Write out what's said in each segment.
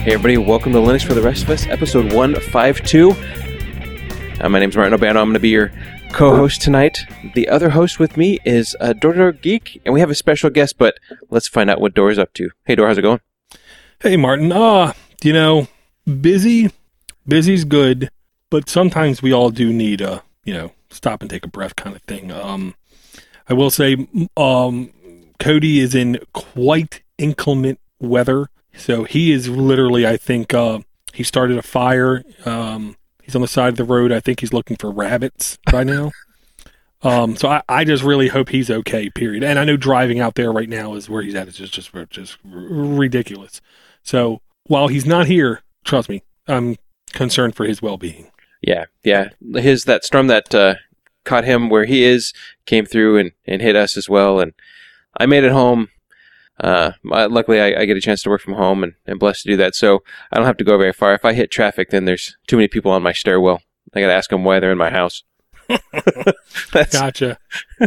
Hey everybody, welcome to Linux for the Rest of Us, episode 152. My name's Martin Obano. I'm going to be your co-host tonight. The other host with me is Door Geek, and we have a special guest, but let's find out what Door's up to. Hey Door, how's it going? Hey Martin, busy's good, but sometimes we all do need a, stop and take a breath kind of thing. I will say, Cody is in quite inclement weather. So he is literally, I think, he started a fire. He's on the side of the road. I think he's looking for rabbits right now. So I just really hope he's okay, period. And I know driving out there right now is where he's at. It's just ridiculous. So while he's not here, trust me, I'm concerned for his well-being. Yeah. That storm that caught him where he is came through and hit us as well. And I made it home. Luckily, I get a chance to work from home and blessed to do that, so I don't have to go very far. If I hit traffic, then there's too many people on my stairwell. I got to ask them why they're in my house. Gotcha.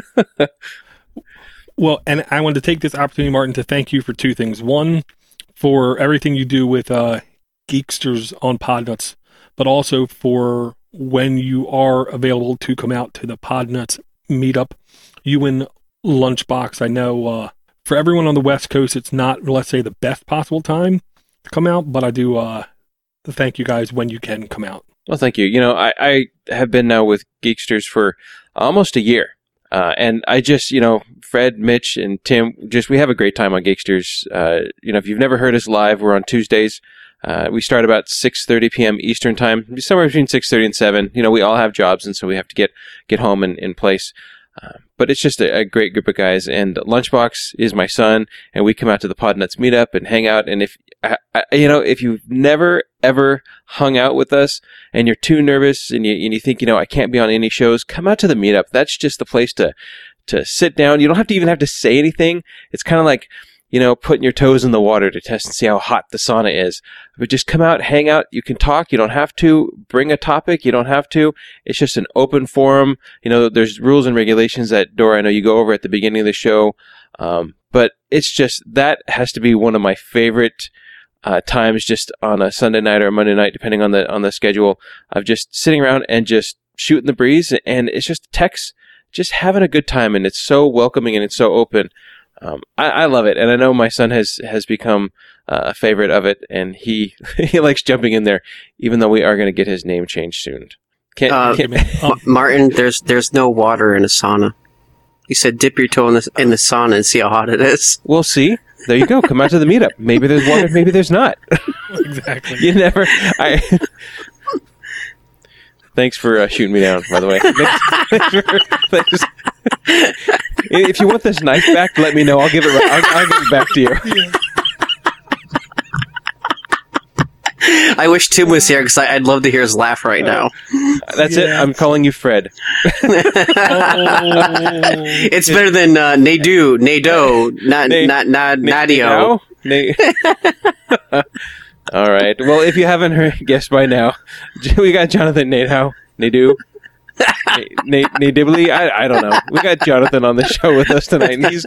Well, and I wanted to take this opportunity, Martin, to thank you for two things. One, for everything you do with Geeksters on Podnuts, but also for when you are available to come out to the Podnuts meetup. You and Lunchbox, I know... for everyone on the West Coast, it's not, let's say, the best possible time to come out, but I do thank you guys when you can come out. Well, thank you. I have been now with Geeksters for almost a year. And I just, Fred, Mitch, and Tim, we have a great time on Geeksters. If you've never heard us live, we're on Tuesdays. We start about 6:30 p.m. Eastern time, somewhere between 6:30 and 7. We all have jobs, and so we have to get home in place. But it's just a great group of guys, and Lunchbox is my son, and we come out to the Podnuts meetup and hang out. And if you've never ever hung out with us and you're too nervous and you think I can't be on any shows, come out to the meetup. That's just the place to sit down. You don't have to say anything. It's kind of like putting your toes in the water to test and see how hot the sauna is. But just come out, hang out. You can talk. You don't have to bring a topic. You don't have to. It's just an open forum. There's rules and regulations that, Dora, I know you go over at the beginning of the show. But it's just, that has to be one of my favorite times, just on a Sunday night or a Monday night, depending on the schedule, of just sitting around and just shooting the breeze. And it's just text, just having a good time. And it's so welcoming and it's so open. I love it, and I know my son has become a favorite of it, and he likes jumping in there, even though we are going to get his name changed soon. Martin, there's no water in a sauna. He said dip your toe in the sauna and see how hot it is. We'll see. There you go. Come out to the meetup. Maybe there's water, maybe there's not. Exactly. You never... Thanks for shooting me down, by the way. Thanks. If you want this knife back, let me know. I'll give it back to you. I wish Tim was here because I'd love to hear his laugh right now. That's it. I'm calling you Fred. It's better than Nado, Nadio. All right. Well, if you haven't guessed by now, we got Jonathan Nado. Nate Dibley? I don't know. We got Jonathan on the show with us tonight. And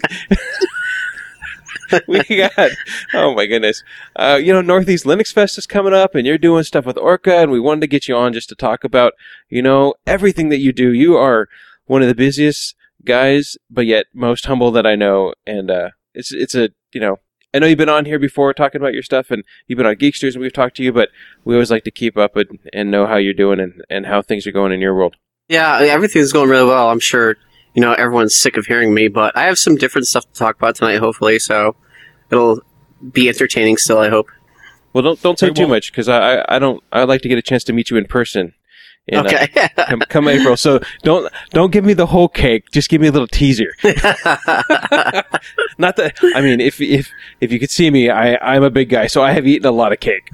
we got, oh my goodness. Northeast Linux Fest is coming up, and you're doing stuff with Orca, and we wanted to get you on just to talk about, everything that you do. You are one of the busiest guys, but yet most humble that I know. And I know you've been on here before talking about your stuff, and you've been on Geeksters, and we've talked to you, but we always like to keep up and know how you're doing and how things are going in your world. Yeah, everything's going really well. I'm sure, everyone's sick of hearing me, but I have some different stuff to talk about tonight, hopefully, so it'll be entertaining still, I hope. Well, don't say too much, because I'd like to get a chance to meet you in person. Okay. Come April. So don't give me the whole cake. Just give me a little teaser. Not that, I mean, if you could see me, I'm a big guy, so I have eaten a lot of cake.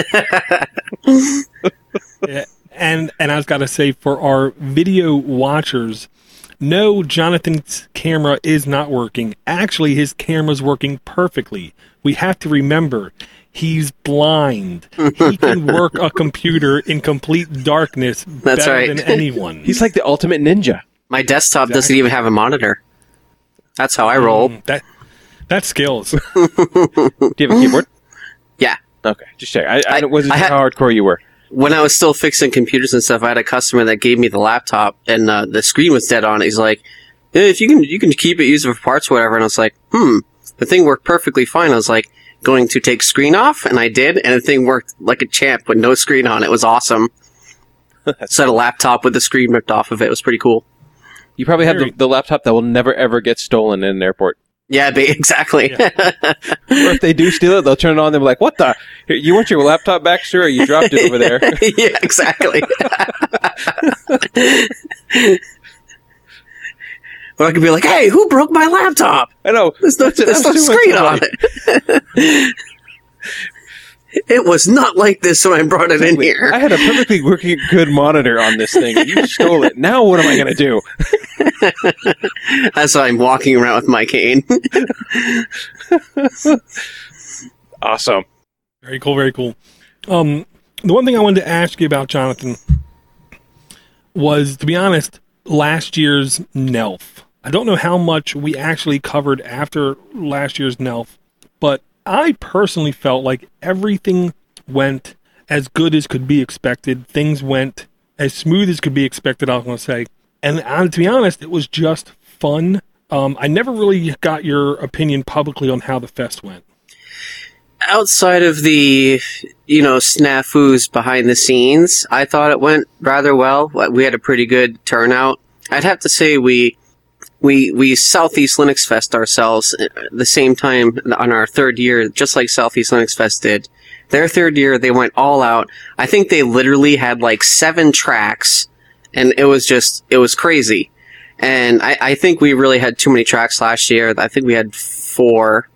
Yeah, and I was got to say, for our video watchers, no, Jonathan's camera is not working. Actually, his camera's working perfectly. We have to remember, he's blind. He can work a computer in complete darkness better than anyone. He's like the ultimate ninja. My desktop doesn't even have a monitor. That's how I roll. That skills. Do you have a keyboard? Yeah. Okay, just check. I wasn't I sure had- how hardcore you were. When I was still fixing computers and stuff, I had a customer that gave me the laptop, and the screen was dead on it. He's like, if you can keep it, use it for parts, or whatever. And I was like, the thing worked perfectly fine. I was like, going to take screen off, and I did, and the thing worked like a champ with no screen on it. It was awesome. So I had a laptop with the screen ripped off of it. It was pretty cool. You probably have the laptop that will never ever get stolen in an airport. Yeah, exactly. Or if they do steal it, they'll turn it on. They'll be like, "What the? You want your laptop back, sir? Or you dropped it over there." Yeah, exactly. Or I could be like, "Hey, who broke my laptop? I know. There's no screen on it." It was not like this when I brought it in here. I had a perfectly working good monitor on this thing. You stole it. Now what am I going to do? That's why I'm walking around with my cane. Awesome. Very cool, very cool. The one thing I wanted to ask you about, Jonathan, was, to be honest, last year's NELF. I don't know how much we actually covered after last year's NELF, but I personally felt like everything went as good as could be expected. Things went as smooth as could be expected, I was going to say. And to be honest, it was just fun. I never really got your opinion publicly on how the fest went. Outside of the, snafus behind the scenes, I thought it went rather well. We had a pretty good turnout. I'd have to say we Southeast Linux Fest ourselves at the same time on our third year, just like Southeast Linux Fest did. Their third year, they went all out. I think they literally had like 7 tracks, and it was crazy. And I think we really had too many tracks last year. I think we had 4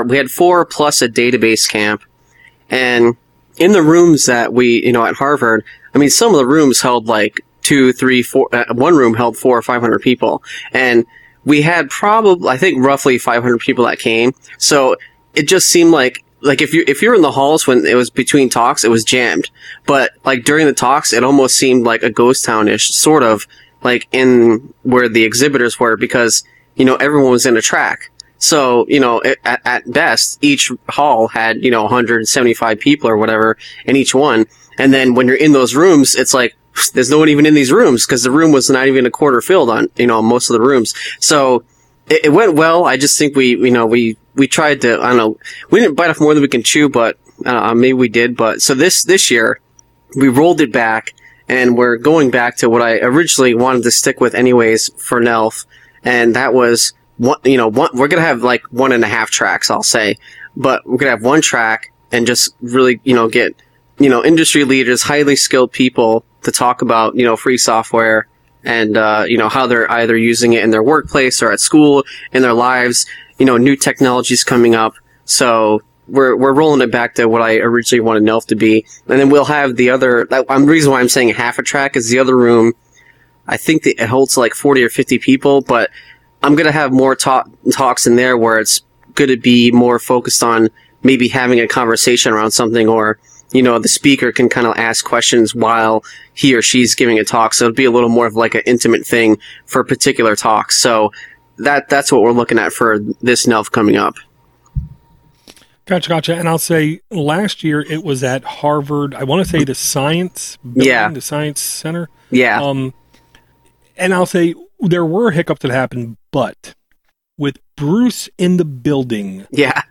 plus a database camp. And in the rooms that we, at Harvard, I mean, some of the rooms held like 2, 3, 4, one room held 400 or 500 people. And we had roughly 500 people that came. So it just seemed like if you're in the halls when it was between talks, it was jammed. But like during the talks, it almost seemed like a ghost town-ish, sort of like in where the exhibitors were, because, everyone was in a track. So, at best, each hall had, 175 people or whatever in each one. And then when you're in those rooms, it's like, there's no one even in these rooms, because the room was not even a quarter filled on, most of the rooms. So it went well. I just think we tried to, I don't know, we didn't bite off more than we can chew, but maybe we did. But so this year we rolled it back, and we're going back to what I originally wanted to stick with anyways for NELF. And that was we're going to have like 1.5 tracks, I'll say, but we're going to have 1 track and just really, get, industry leaders, highly skilled people to talk about, free software and, how they're either using it in their workplace or at school, in their lives, new technologies coming up. So we're rolling it back to what I originally wanted NELF to be. And then we'll have the other, the reason why I'm saying half a track is the other room, I think it holds like 40 or 50 people, but I'm going to have more talks in there where it's going to be more focused on maybe having a conversation around something, or the speaker can kind of ask questions while he or she's giving a talk. So it'll be a little more of like an intimate thing for particular talks. So that's what we're looking at for this NELF coming up. Gotcha. And I'll say last year it was at Harvard. I want to say the Science Building, the Science Center. Yeah. And I'll say there were hiccups that happened, but with Bruce in the building,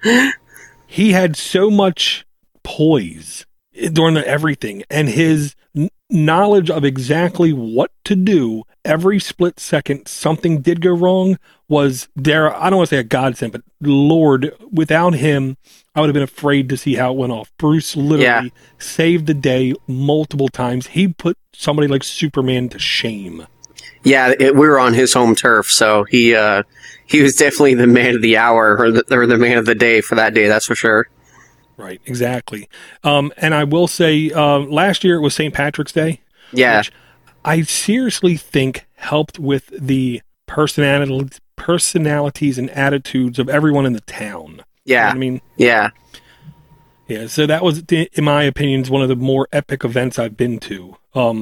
he had so much poise during everything, and his knowledge of exactly what to do every split second something did go wrong was there. I don't want to say a godsend, but Lord, without him, I would have been afraid to see how it went off. Bruce literally saved the day multiple times. He put somebody like Superman to shame. Yeah, we were on his home turf, so he was definitely the man of the hour, or the man of the day for that day, that's for sure. Right, exactly. And I will say, last year it was St. Patrick's Day. Yeah. Which I seriously think helped with the personalities and attitudes of everyone in the town. Yeah. You know what I mean? Yeah. Yeah, so that was, in my opinion, one of the more epic events I've been to.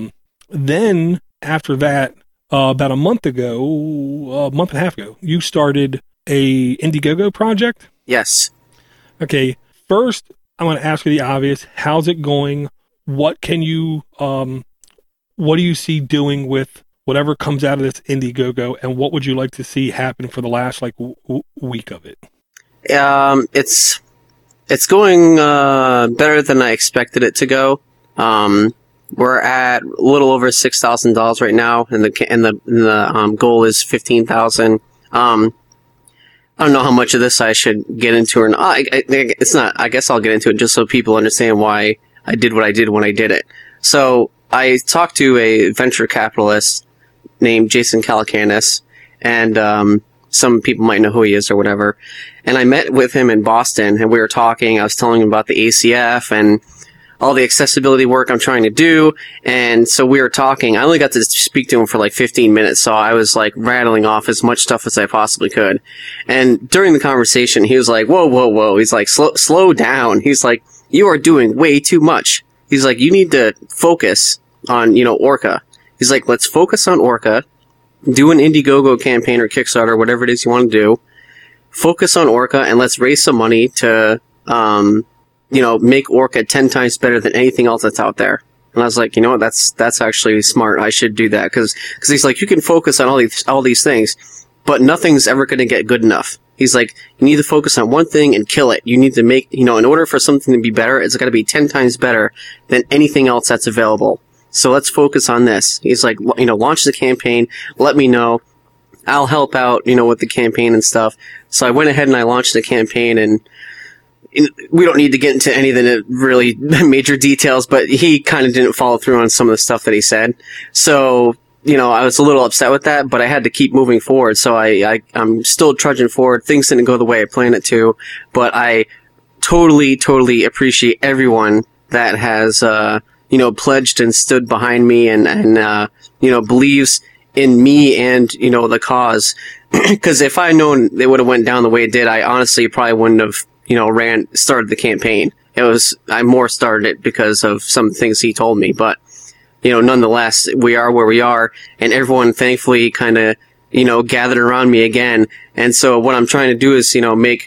Then, after that, about a month and a half ago, you started a Indiegogo project? Yes. Okay, first, I want to ask you the obvious. How's it going? What can you, what do you see doing with whatever comes out of this Indiegogo, and what would you like to see happen for the last week of it? It's going better than I expected it to go. We're at a little over $6,000 right now, and the goal is 15,000. I don't know how much of this I should get into or not. It's not. I guess I'll get into it just so people understand why I did what I did when I did it. So I talked to a venture capitalist named Jason Calacanis, and some people might know who he is or whatever. And I met with him in Boston, and we were talking. I was telling him about the ACF and all the accessibility work I'm trying to do. And so we were talking. I only got to speak to him for like 15 minutes, so I was like rattling off as much stuff as I possibly could. And during the conversation, he was like, whoa, whoa, whoa. He's like, slow down. He's like, you are doing way too much. He's like, you need to focus on, Orca. He's like, let's focus on Orca, do an Indiegogo campaign or Kickstarter, whatever it is you want to do. Focus on Orca, and let's raise some money to, make Orca 10 times better than anything else that's out there. And I was like, you know what, that's actually smart. I should do that. Cause he's like, you can focus on all these things, but nothing's ever going to get good enough. He's like, you need to focus on one thing and kill it. You need to make, in order for something to be better, it's got to be 10 times better than anything else that's available. So let's focus on this. He's like, launch the campaign. Let me know. I'll help out, with the campaign and stuff. So I went ahead and I launched the campaign, and we don't need to get into any of the really major details, but he kind of didn't follow through on some of the stuff that he said. So, I was a little upset with that, but I had to keep moving forward. So I'm still trudging forward. Things didn't go the way I planned it to, but I totally appreciate everyone that has, pledged and stood behind me and believes in me and, the cause. Because if I known it would have went down the way it did, I honestly probably wouldn't have, started the campaign. I more started it because of some things he told me, but, nonetheless, we are where we are, and everyone thankfully kind of, gathered around me again. And so what I'm trying to do is,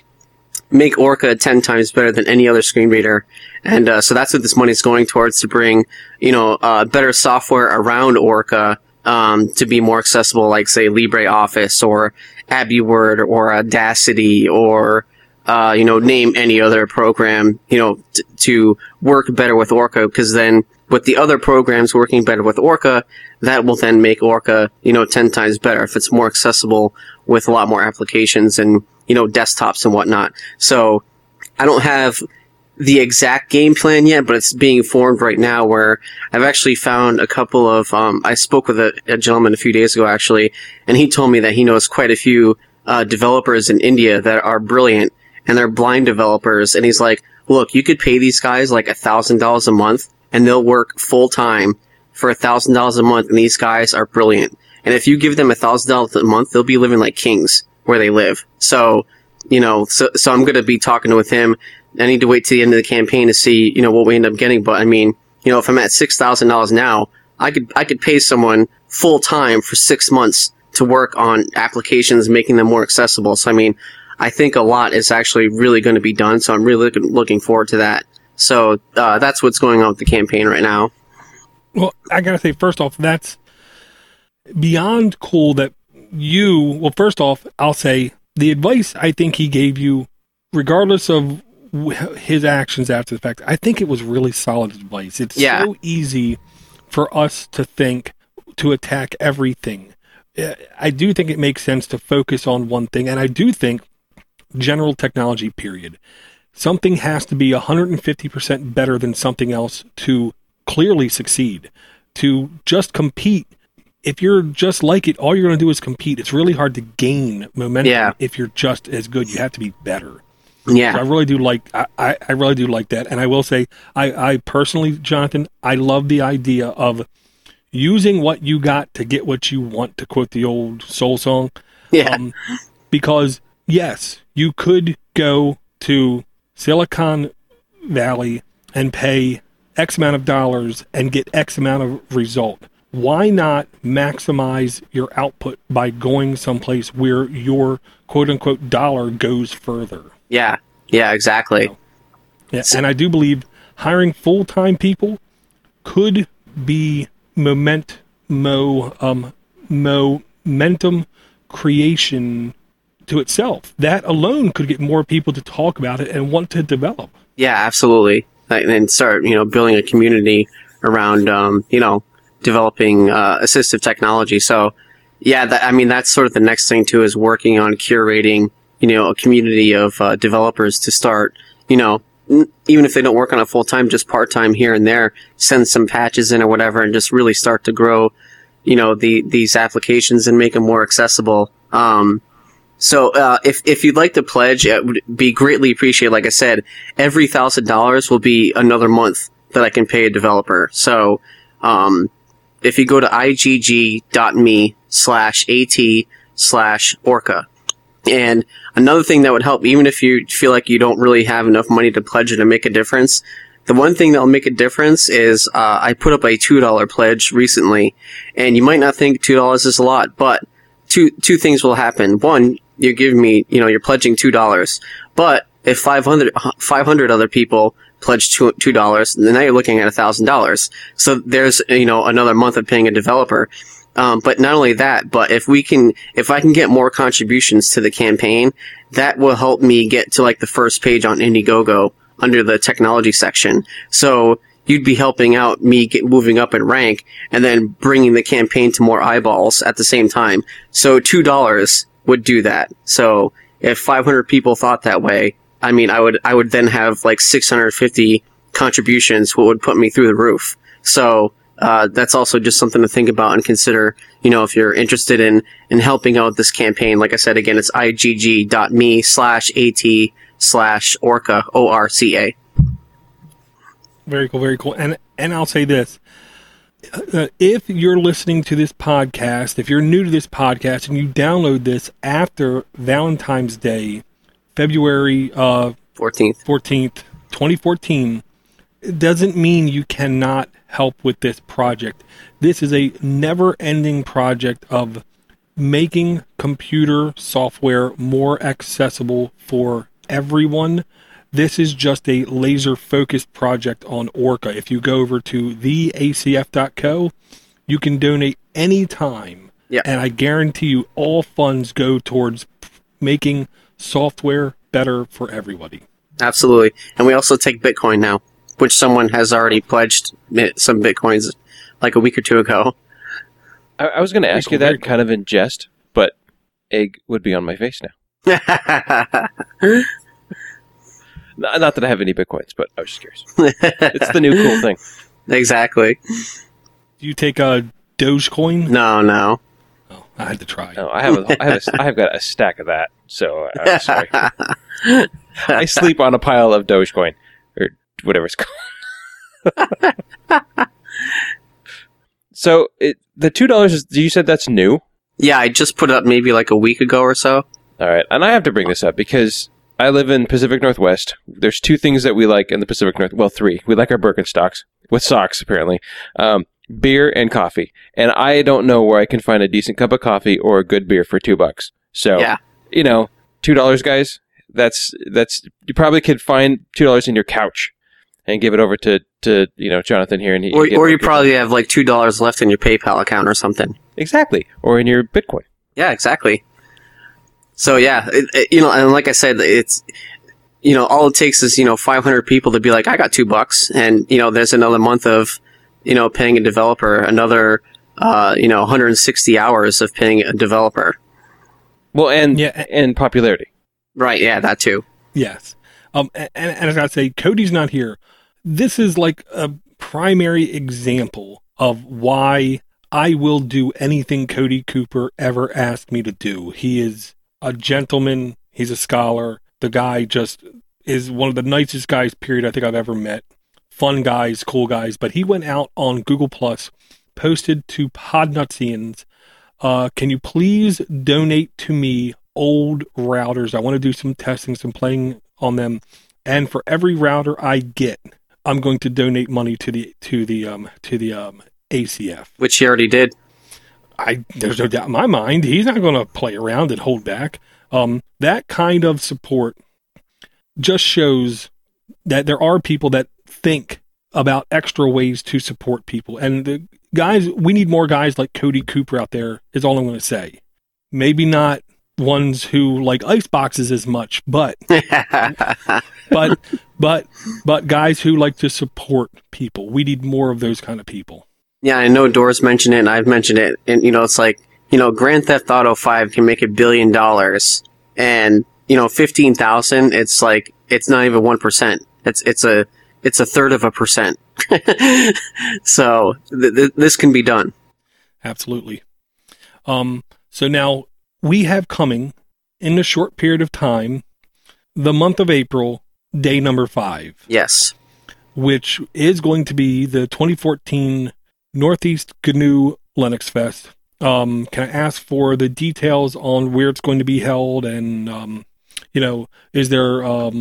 make Orca 10 times better than any other screen reader. And so that's what this money's going towards, to bring, better software around Orca to be more accessible, like, say, LibreOffice or AbiWord or Audacity or, name any other program, to work better with Orca, because then with the other programs working better with Orca, that will then make Orca, 10 times better if it's more accessible with a lot more applications and, desktops and whatnot. So I don't have the exact game plan yet, but it's being formed right now, where I've actually found a couple of, I spoke with a gentleman a few days ago, actually, and he told me that he knows quite a few developers in India that are brilliant, and they're blind developers. And he's like, look, you could pay these guys like $1,000 a month, and they'll work full time for $1,000 a month, and these guys are brilliant. And if you give them $1,000 a month, they'll be living like kings where they live. So, so I'm going to be talking with him. I need to wait till the end of the campaign to see, what we end up getting. But I mean, if I'm at $6,000 now, I could pay someone full time for 6 months to work on applications, making them more accessible. So I mean, I think a lot is actually really going to be done. So I'm really looking forward to that. So that's what's going on with the campaign right now. Well, I gotta say, first off, that's beyond cool that first off, I'll say the advice I think he gave you, regardless of his actions after the fact, I think it was really solid advice. It's so easy for us to think to attack everything. I do think it makes sense to focus on one thing, and I do think general technology, period. Something has to be 150% better than something else to clearly succeed. To just compete, if you're just like it, all you're going to do is compete. It's really hard to gain momentum if you're just as good. You have to be better. Yeah, so I really do like. I really do like that, and I will say, I personally, Jonathan, I love the idea of using what you got to get what you want, to quote the old soul song. Yeah, because yes, you could go to Silicon Valley and pay X amount of dollars and get X amount of result. Why not maximize your output by going someplace where your quote unquote dollar goes further? Yeah, exactly. Yeah, and I do believe hiring full-time people could be momentum creation to itself. That alone could get more people to talk about it and want to develop. Yeah, absolutely. And start, building a community around, developing assistive technology. So, yeah, that's sort of the next thing too, is working on curating, a community of developers to start, even if they don't work on it full time, just part time here and there, send some patches in or whatever, and just really start to grow, these applications and make them more accessible. So if you'd like to pledge, it would be greatly appreciated. Like I said, every $1,000 will be another month that I can pay a developer. So if you go to igg.me/at/orca. And another thing that would help, even if you feel like you don't really have enough money to pledge it to make a difference, the one thing that will make a difference is I put up a $2 pledge recently, and you might not think $2 is a lot, but two things will happen. One, you're giving me, you're pledging $2, but if 500 other people pledge $2, then now you're looking at $1,000. So there's, another month of paying a developer. But not only that, but if I can get more contributions to the campaign, that will help me get to like the first page on Indiegogo under the technology section. So you'd be helping out me moving up in rank and then bringing the campaign to more eyeballs at the same time. So $2 would do that. So if 500 people thought that way, I would then have like 650 contributions, what would put me through the roof. So that's also just something to think about and consider, if you're interested in helping out this campaign. Like I said, again, it's igg.me/at/orca, ORCA. Very cool, very cool. And I'll say this. If you're listening to this podcast, if you're new to this podcast and you download this after Valentine's Day, February 14th, 2014, it doesn't mean you cannot help with this project. This is a never-ending project of making computer software more accessible for everyone. This is just a laser-focused project on Orca. If you go over to theacf.co, you can donate anytime. Yep. And I guarantee you all funds go towards making software better for everybody. Absolutely. And we also take Bitcoin now, which someone has already pledged some Bitcoins like a week or two ago. I was going to ask you that kind of in jest, but egg would be on my face now. Not that I have any Bitcoins, but I was just curious. It's the new cool thing. Exactly. Do you take a Dogecoin? No. Oh, I had to try. No, I have got a stack of that. So I'm sorry. I sleep on a pile of Dogecoin or whatever it's called. So the $2 you said that's new? Yeah, I just put it up maybe like a week ago or so. All right, and I have to bring this up because I live in Pacific Northwest. There's two things that we like in the Pacific Northwest. Well, three. We like our Birkenstocks with socks, apparently. Beer and coffee. And I don't know where I can find a decent cup of coffee or a good beer for $2. So, yeah. $2, guys. That's you probably could find $2 in your couch and give it over to Jonathan here, and or you probably have like $2 left in your PayPal account or something. Exactly, or in your Bitcoin. Yeah, exactly. So yeah, and like I said, it's all it takes is 500 people to be like, I got $2, and there's another month of paying a developer, another 160 hours of paying a developer. Well, and popularity. Right, yeah, that too. Yes. And as I say, Cody's not here. This is like a primary example of why I will do anything Cody Cooper ever asked me to do. He is a gentleman. He's a scholar. The guy just is one of the nicest guys, period, I think I've ever met. Fun guys, cool guys. But he went out on Google+, posted to Podnutsians, can you please donate to me old routers? I want to do some testing, some playing on them, and for every router I get, I'm going to donate money to the ACF. Which he already did. There's no doubt in my mind he's not going to play around and hold back. That kind of support just shows that there are people that think about extra ways to support people. And the guys, we need more guys like Cody Cooper out there, is all I'm going to say. Maybe not ones who like ice boxes as much, but but guys who like to support people. We need more of those kind of people. Yeah, I know Doris mentioned it, and I've mentioned it. And, it's like, Grand Theft Auto 5 can make $1 billion, and, 15,000, it's like, it's not even 1%. It's a third of a percent. So this can be done. Absolutely. So now we have coming in a short period of time, the month of April, day number 5. Yes. Which is going to be the 2014 Northeast Canoe Linux Fest. Can I ask for the details on where it's going to be held, and is there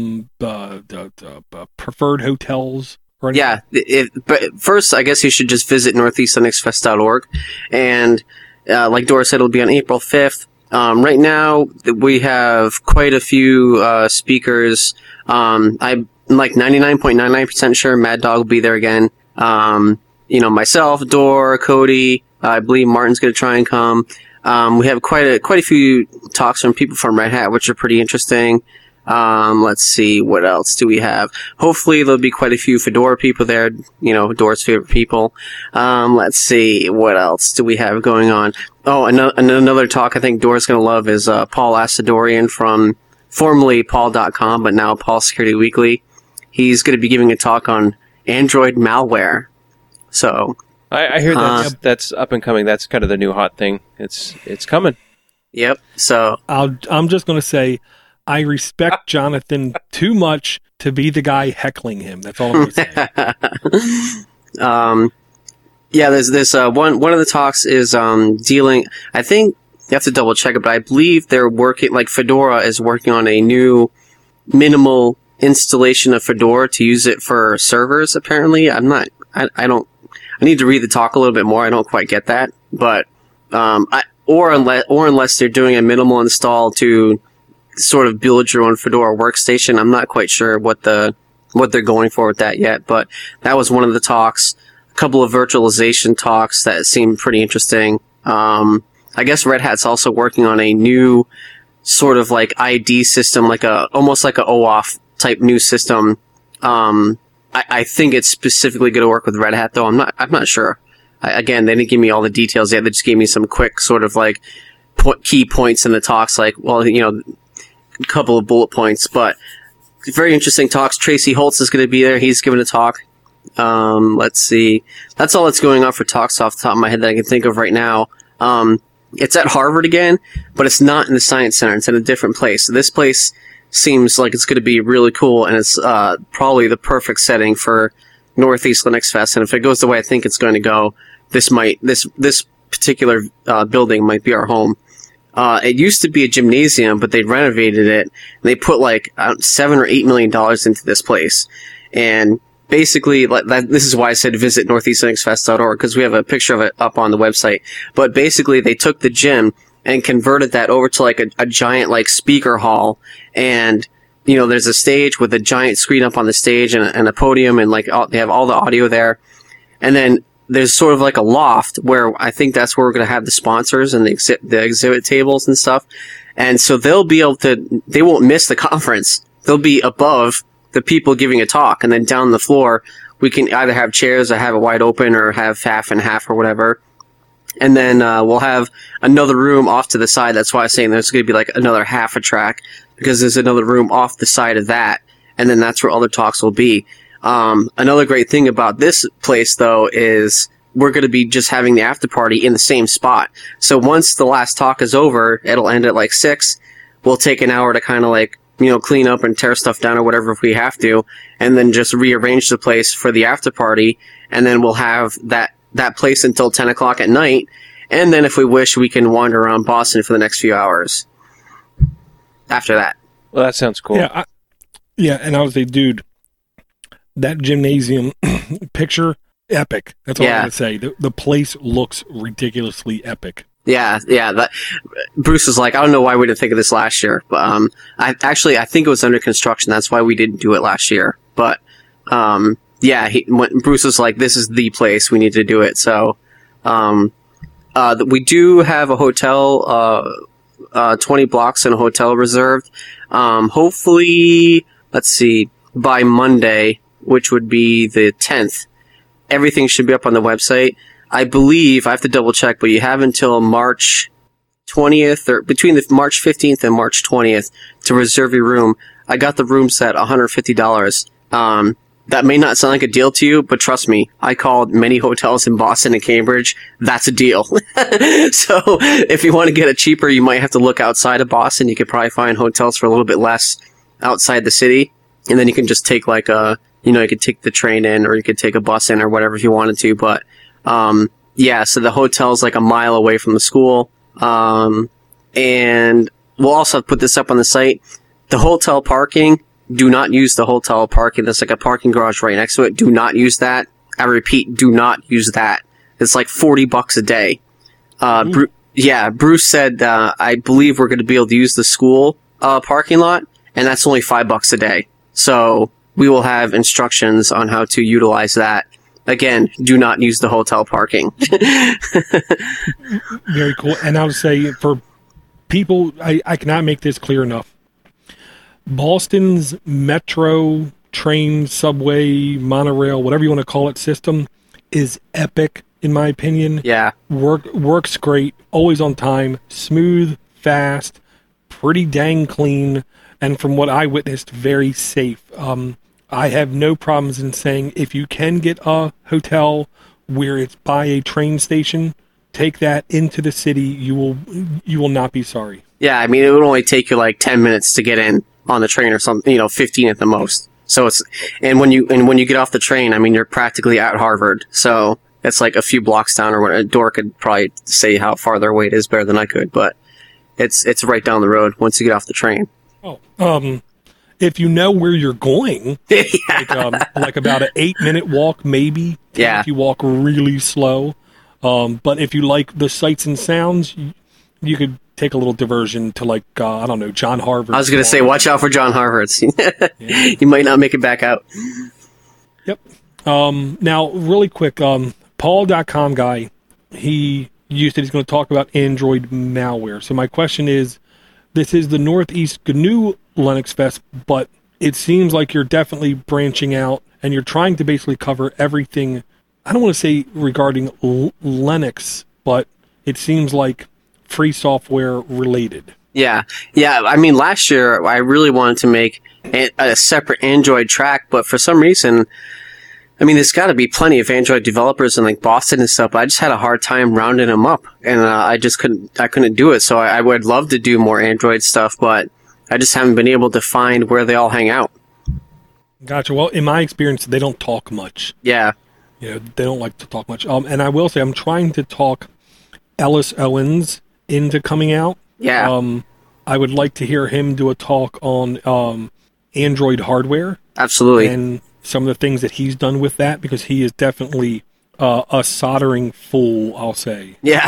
preferred hotels or anything? Yeah, but first, I guess you should just visit northeastlinuxfest.org, and like Dora said, it'll be on April 5th. Right now, we have quite a few speakers. I'm like 99.99% sure Mad Dog will be there again. Myself, Dor, Cody, I believe Martin's going to try and come. We have quite a few talks from people from Red Hat, which are pretty interesting. Let's see, what else do we have? Hopefully there'll be quite a few Fedora people there, Dora's favorite people. Let's see, what else do we have going on? Oh, another talk I think Dora's going to love is Paul Asadorian from formerly Paul.com, but now Paul Security Weekly. He's going to be giving a talk on Android malware. So I hear that's up and coming. That's kind of the new hot thing. It's coming. Yep. So I'm just going to say I respect Jonathan too much to be the guy heckling him. That's all I'm going to say. Yeah, there's this one of the talks is dealing. I think you have to double check it, but I believe they're working. Like Fedora is working on a new minimal installation of Fedora to use it for servers. Apparently, I need to read the talk a little bit more. I don't quite get that, but unless they're doing a minimal install to sort of build your own Fedora workstation. I'm not quite sure what they're going for with that yet, but that was one of the talks. A couple of virtualization talks that seemed pretty interesting. I guess Red Hat's also working on a new sort of like ID system, almost like a OAuth type new system. I think it's specifically going to work with Red Hat, though. I'm not sure. Again, they didn't give me all the details yet. They just gave me some quick sort of like key points in the talks, a couple of bullet points. But very interesting talks. Tracy Holtz is going to be there. He's giving a talk. Let's see. That's all that's going on for talks off the top of my head that I can think of right now. It's at Harvard again, but it's not in the Science Center. It's in a different place. So this place seems like it's going to be really cool, and it's probably the perfect setting for Northeast Linux Fest. And if it goes the way I think it's going to go, this particular building might be our home. It used to be a gymnasium, but they renovated it. And they put like $7 or $8 million into this place, and basically, this is why I said visit northeastlinuxfest.org, because we have a picture of it up on the website. But basically, they took the gym and converted that over to like a giant like speaker hall, and there's a stage with a giant screen up on the stage and a podium, and they have all the audio there, and then there's sort of like a loft where I think that's where we're going to have the sponsors and the exhibit tables and stuff, and so they won't miss the conference. They'll be above the people giving a talk, and then down the floor we can either have chairs that have it wide open or have half and half or whatever. And then we'll have another room off to the side. That's why I'm saying there's going to be like another half a track, because there's another room off the side of that. And then that's where other talks will be. Another great thing about this place, though, is we're going to be just having the after party in the same spot. So once the last talk is over, it'll end at like 6. We'll take an hour to kind of like, clean up and tear stuff down or whatever if we have to, and then just rearrange the place for the after party. And then we'll have that place until 10 o'clock at night, and then if we wish, we can wander around Boston for the next few hours after that. Well, that sounds cool. Yeah, and I would say, dude, that gymnasium picture, epic. That's all I'm going to say. The place looks ridiculously epic. Yeah. Bruce was like, I don't know why we didn't think of this last year, but I think it was under construction. That's why we didn't do it last year. But Bruce was like, "This is the place. We need to do it." So we do have a hotel, 20 blocks in a hotel reserved. Hopefully, let's see, by Monday, which would be the 10th, everything should be up on the website. I believe, I have to double check, but you have until March 20th, or between the March 15th and March 20th to reserve your room. I got the rooms at $150. That may not sound like a deal to you, but trust me, I called many hotels in Boston and Cambridge. That's a deal. So if you want to get it cheaper, you might have to look outside of Boston. You could probably find hotels for a little bit less outside the city. And then you can just take you could take the train in, or you could take a bus in, or whatever if you wanted to. But, so the hotel's like a mile away from the school. And we'll also put this up on the site. The hotel parking, do not use the hotel parking. There's like a parking garage right next to it. Do not use that. I repeat, do not use that. It's like $40 a day. Bruce said, I believe we're going to be able to use the school parking lot, and that's only $5 a day. So we will have instructions on how to utilize that. Again, do not use the hotel parking. Very cool. And I would say for people, I cannot make this clear enough. Boston's metro, train, subway, monorail, whatever you want to call it, system is epic, in my opinion. Yeah. Works great, always on time, smooth, fast, pretty dang clean, and from what I witnessed, very safe. I have no problems in saying if you can get a hotel where it's by a train station, take that into the city. You will not be sorry. Yeah, I mean, it would only take you like 10 minutes to get in on the train or something, 15 at the most. So when you get off the train, I mean, you're practically at Harvard. So it's like a few blocks down, or what. Dora could probably say how far away it is better than I could, but it's right down the road once you get off the train. Oh, if you know where you're going, like about an 8-minute walk, maybe. Yeah. If you walk really slow. But if you like the sights and sounds, you could take a little diversion to John Harvard. I was going to say, watch out for John Harvard's. Yeah. You might not make it back out. Yep. Now, really quick, Paul.com guy, you said he's going to talk about Android malware. So my question is, this is the Northeast GNU Linux Fest, but it seems like you're definitely branching out and you're trying to basically cover everything. I don't want to say regarding Linux, but it seems like free software related. Yeah. I mean, last year I really wanted to make a separate Android track, but for some reason, I mean, there's got to be plenty of Android developers in like Boston and stuff, but I just had a hard time rounding them up, and I couldn't do it. So I would love to do more Android stuff, but I just haven't been able to find where they all hang out. Gotcha. Well, in my experience, they don't talk much. Yeah. They don't like to talk much. And I will say, I'm trying to talk Ellis Owens into coming out. Yeah. I would like to hear him do a talk on Android hardware. Absolutely. And some of the things that he's done with that, because he is definitely a soldering fool, I'll say. Yeah.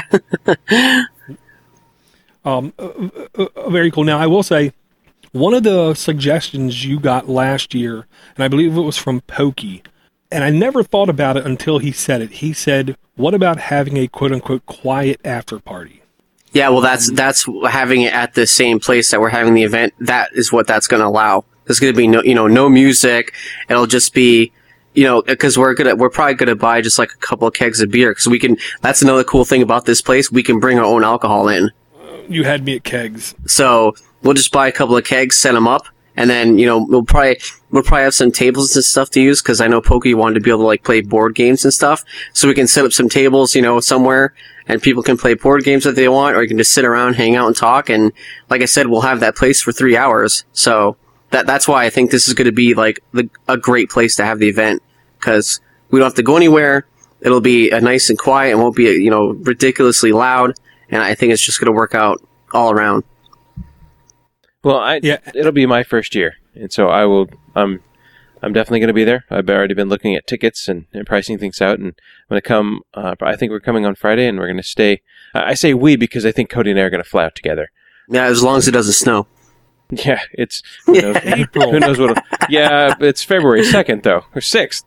Very cool. Now, I will say, one of the suggestions you got last year, and I believe it was from Pokey, and I never thought about it until he said it. He said, what about having a quote-unquote quiet after party? Yeah, well, that's having it at the same place that we're having the event. That is what that's going to allow. There's going to be no music. It'll just be, because we're probably going to buy just like a couple of kegs of beer, because that's another cool thing about this place. We can bring our own alcohol in. You had me at kegs. So we'll just buy a couple of kegs, set them up, and then, we'll probably have some tables and stuff to use, because I know Pokey wanted to be able to like play board games and stuff. So we can set up some tables, somewhere, and people can play board games if they want, or you can just sit around, hang out, and talk. And like I said, we'll have that place for 3 hours. So that's why I think this is going to be like a great place to have the event, because we don't have to go anywhere. It'll be nice and quiet and won't be, ridiculously loud. And I think it's just going to work out all around. Well, it'll be my first year, and so I'm definitely going to be there. I've already been looking at tickets and pricing things out, and I'm going to come. I think we're coming on Friday, and we're going to stay. I say we because I think Cody and I are going to fly out together. Yeah, as long as it doesn't snow. Yeah, it's who knows, April. who knows what. Yeah, it's February 2nd though, or 6th.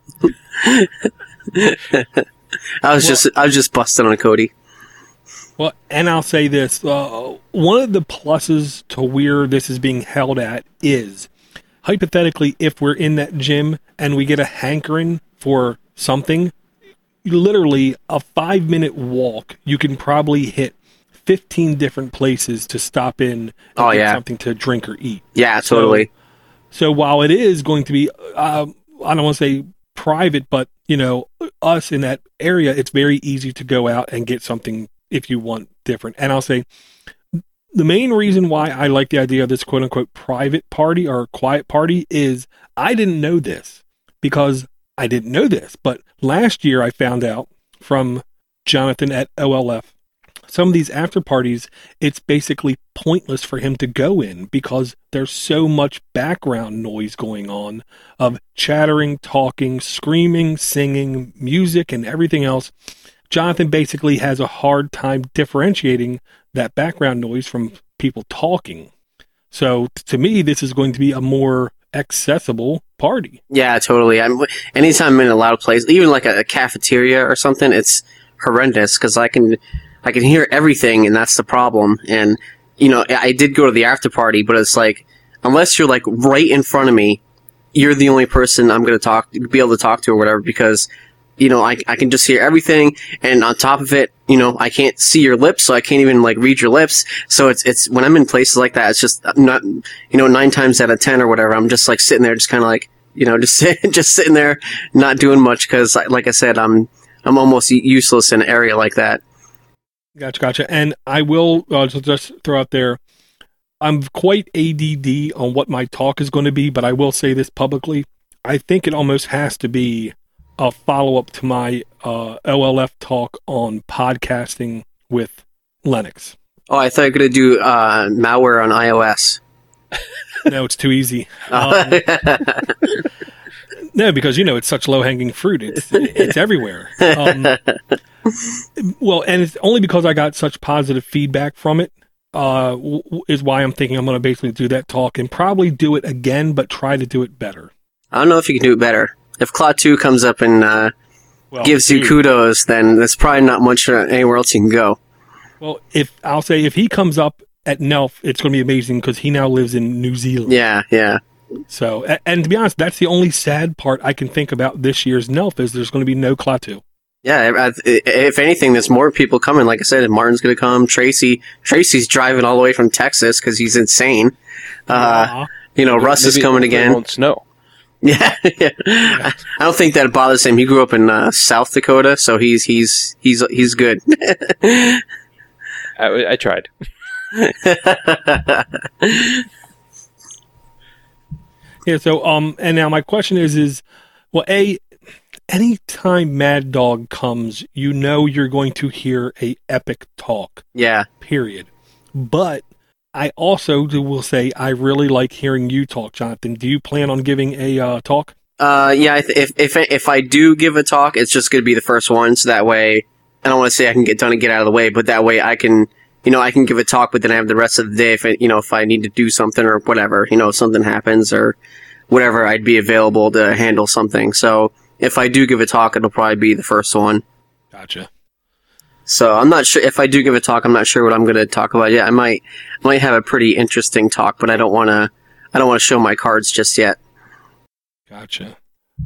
I was just busting on Cody. Well, and I'll say this: one of the pluses to where this is being held at is, hypothetically, if we're in that gym and we get a hankering for something, literally a 5-minute walk, you can probably hit 15 different places to stop in and get something to drink or eat. Yeah, totally. So while it is going to be, I don't want to say private, but us in that area, it's very easy to go out and get something if you want different. And I'll say the main reason why I like the idea of this quote unquote private party or quiet party is I didn't know this because I didn't know this. But last year I found out from Jonathan at OLF, some of these after parties, it's basically pointless for him to go in because there's so much background noise going on of chattering, talking, screaming, singing, music, and everything else. Jonathan basically has a hard time differentiating that background noise from people talking. So to me, this is going to be a more accessible party. Yeah, totally. Anytime I'm in a loud place, even like a cafeteria or something, it's horrendous because I can hear everything, and that's the problem. And I did go to the after party, but it's like unless you're like right in front of me, you're the only person I'm going to be able to talk to or whatever because I can just hear everything, and on top of it, I can't see your lips, so I can't even like read your lips. So it's when I'm in places like that, it's just not 9 times out of 10 or whatever, I'm just like sitting there, just kind of like just sitting there, not doing much because, like I said, I'm almost useless in an area like that. Gotcha. And I will just throw out there, I'm quite ADD on what my talk is going to be, but I will say this publicly. I think it almost has to be a follow-up to my OLF talk on podcasting with Linux. Oh, I thought you were going to do malware on iOS. No, it's too easy. No, because it's such low-hanging fruit. It's everywhere. Well, and it's only because I got such positive feedback from it is why I'm thinking I'm going to basically do that talk and probably do it again, but try to do it better. I don't know if you can do it better. If Claude 2 comes up and gives you kudos, then there's probably not much anywhere else you can go. Well, if he comes up at NELF, it's going to be amazing because he now lives in New Zealand. Yeah. So, and to be honest, that's the only sad part I can think about this year's NELF is there's going to be no Klaatu. Yeah, if anything, there's more people coming. Like I said, Martin's going to come. Tracy's driving all the way from Texas because he's insane. Russ is coming again. It won't snow. Yeah. I don't think that bothers him. He grew up in South Dakota, so he's good. I tried. Yeah. So and now my question is well, anytime Mad Dog comes, you're going to hear a epic talk. Yeah. Period. But I also will say I really like hearing you talk, Jonathan. Do you plan on giving a talk? Yeah. If I do give a talk, it's just going to be the first one, so that way I don't want to say I can get done and get out of the way, but that way I can give a talk, but then I have the rest of the day if I need to do something or whatever, if something happens or whatever, I'd be available to handle something. So if I do give a talk, it'll probably be the first one. Gotcha. So I'm not sure if I do give a talk. I'm not sure what I'm going to talk about yet. I might have a pretty interesting talk, but I don't want to show my cards just yet. Gotcha.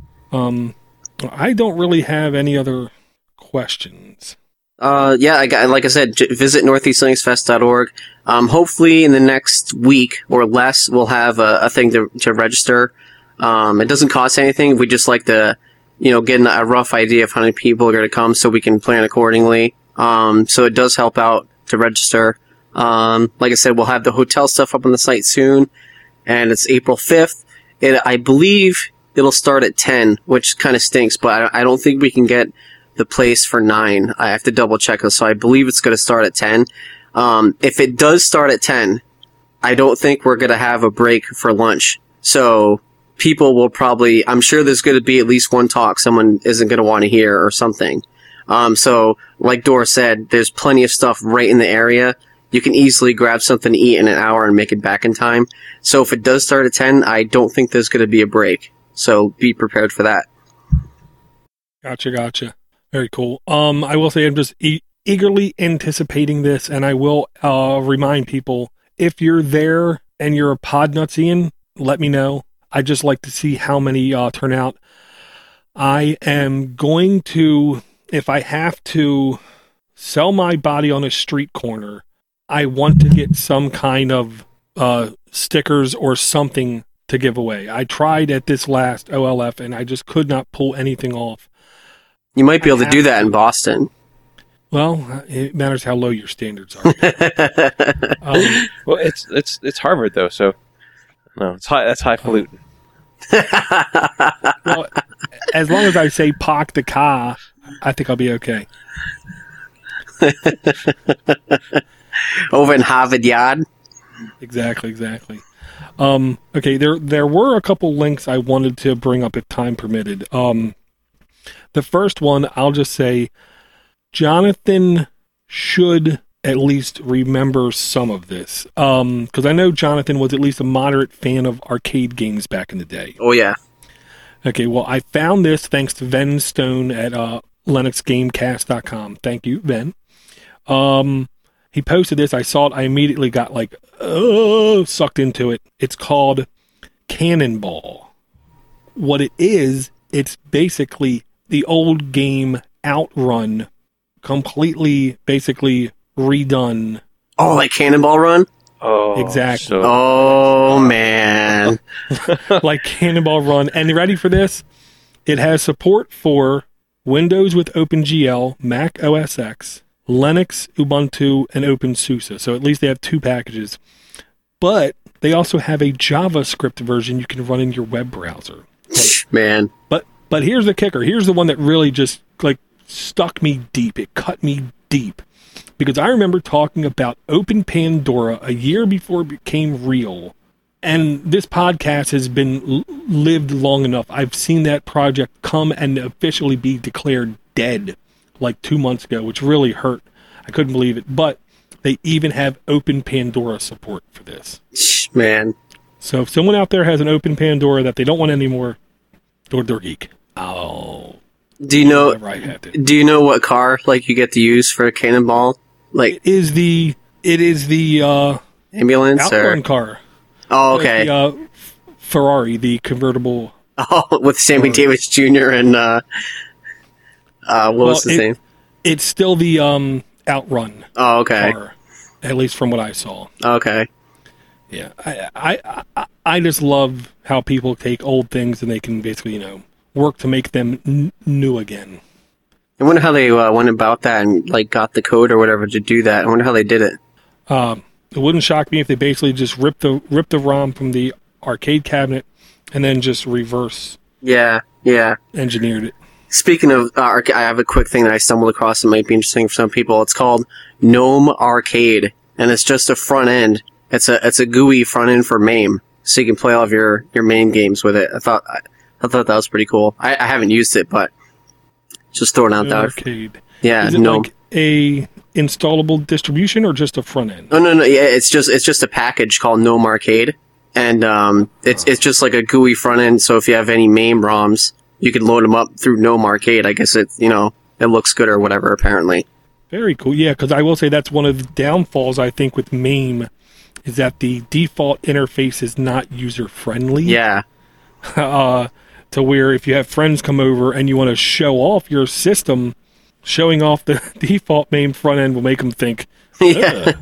I don't really have any other questions. Like I said, visit northeastlinuxfest.org. Hopefully in the next week or less, we'll have a thing to register. It doesn't cost anything. We just like to, get a rough idea of how many people are going to come so we can plan accordingly. So it does help out to register. Like I said, we'll have the hotel stuff up on the site soon, and it's April 5th. I believe it'll start at 10, which kind of stinks, but I don't think we can get the place for 9. I have to double check this, so I believe it's going to start at 10. If it does start at 10, I don't think we're going to have a break for lunch. So people will probably, I'm sure there's going to be at least one talk someone isn't going to want to hear or something. So like Dora said, there's plenty of stuff right in the area. you can easily grab something to eat in an hour and make it back in time. So if it does start at 10, I don't think there's going to be a break. So be prepared for that. Gotcha. Very cool. I will say I'm just eagerly anticipating this, and I will remind people, if you're there and you're a Podnutsian, let me know. I'd just like to see how many turn out. I am going to, if I have to sell my body on a street corner, I want to get some kind of stickers or something to give away. I tried at this last OLF, and I just could not pull anything off. You might be able to do that in Boston. Well, it matters how low your standards are. Well, it's Harvard though, so no, it's high. That's highfalutin. Well, as long as I say "Pak de Ka," I think I'll be okay. Over in Harvard Yard. Exactly. Okay, there were a couple links I wanted to bring up if time permitted. The first one, I'll just say, Jonathan should at least remember some of this. Because I know Jonathan was at least a moderate fan of arcade games back in the day. Oh, yeah. Okay, well, I found this thanks to Ven Stone at LinuxGamecast.com. Thank you, Ven. He posted this. I saw it. I immediately got sucked into it. It's called Cannonball. What it is, it's basically the old game Outrun, completely, basically redone. Oh, like Cannonball Run? Oh, exactly. Man. Like Cannonball Run. And ready for this? It has support for Windows with OpenGL, Mac OS X, Linux, Ubuntu, and OpenSUSE. So at least they have 2 packages. But they also have a JavaScript version you can run in your web browser. Man. But here's the kicker. Here's the one that really just stuck me deep. It cut me deep. Because I remember talking about Open Pandora a year before it became real. And this podcast has been lived long enough. I've seen that project come and officially be declared dead 2 months ago, which really hurt. I couldn't believe it. But they even have Open Pandora support for this. Man. So if someone out there has an Open Pandora that they don't want anymore, Door Geek. Oh. Do you know what car you get to use for a Cannonball? It is the ambulance Outrun car. Oh, okay. The Ferrari, the convertible. Oh, with Sammy Davis Jr. and what was his name? It's still the Outrun. Oh, okay. Car, at least from what I saw. Okay. Yeah, I just love how people take old things and they can basically work to make them new again. I wonder how they went about that and got the code or whatever to do that. I wonder how they did it. It wouldn't shock me if they basically just ripped the ROM from the arcade cabinet and then just reverse. Yeah. Engineered it. Speaking of I have a quick thing that I stumbled across that might be interesting for some people. It's called GNOME Arcade, and it's just a front end. It's a GUI front end for MAME, so you can play all of your MAME games with it. I thought that was pretty cool. I haven't used it, but just throwing out there. Arcade. Yeah, is it like a installable distribution or just a front end? No. Yeah, it's just a package called GNOME Arcade, and it's just like a GUI front end. So if you have any MAME ROMs, you can load them up through GNOME Arcade. I guess it looks good or whatever. Apparently. Very cool. Yeah, because I will say that's one of the downfalls I think with MAME is that the default interface is not user friendly. Yeah. To where if you have friends come over and you want to show off your system, showing off the default MAME front end will make them think, yeah.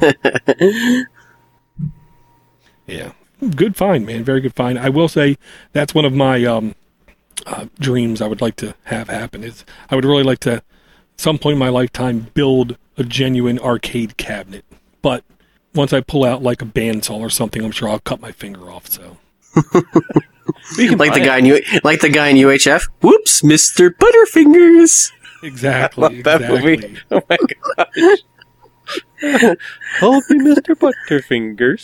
Yeah. Good find, man. Very good find. I will say that's one of my dreams I would like to have happen. Is I would really like to, at some point in my lifetime, build a genuine arcade cabinet. But once I pull out a bandsaw or something, I'm sure I'll cut my finger off. So. like the guy in UHF. Whoops, Mr. Butterfingers. Exactly. I love that movie. Oh my gosh. Call me Mr. Butterfingers.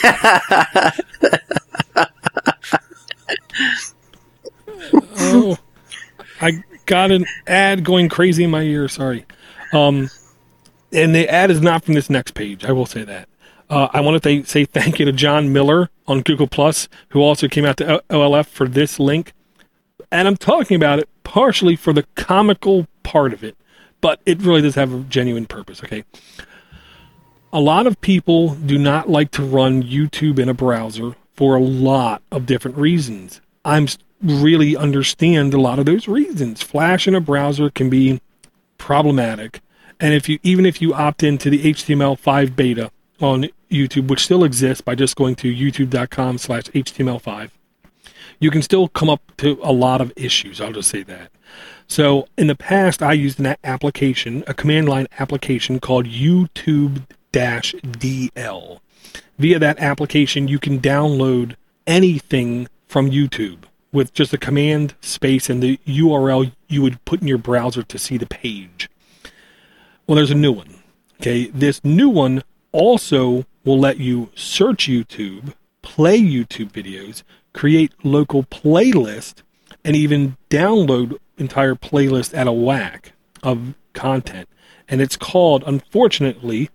Oh, I got an ad going crazy in my ear. Sorry. And the ad is not from this next page. I will say that. I want to say thank you to John Miller on Google Plus, who also came out to OLF for this link. And I'm talking about it partially for the comical part of it, but it really does have a genuine purpose. Okay. A lot of people do not like to run YouTube in a browser for a lot of different reasons. I'm really understand a lot of those reasons. Flash in a browser can be problematic. And even if you opt into the HTML5 beta on YouTube, which still exists by just going to youtube.com/HTML5, you can still come up to a lot of issues. I'll just say that. So in the past, I used an application, a command line application called YouTube-DL. Via that application, you can download anything from YouTube with just a command space and the URL you would put in your browser to see the page. Well, there's a new one. Okay, this new one also will let you search YouTube, play YouTube videos, create local playlists, and even download entire playlists at a whack of content. And it's called, unfortunately,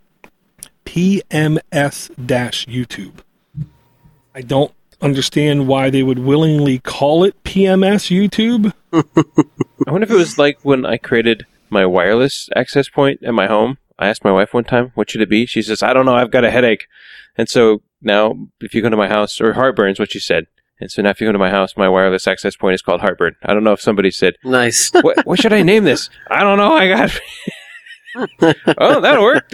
PMS-YouTube. I don't understand why they would willingly call it PMS YouTube. I wonder if it was like when I created my wireless access point at my home. I asked my wife one time, what should it be? She says, I don't know, I've got a headache. And so now if you go to my house, or heartburn is what she said. And so now if you go to my house, my wireless access point is called heartburn. I don't know if somebody said, Nice. what should I name this? I don't know, I got oh, that'll work.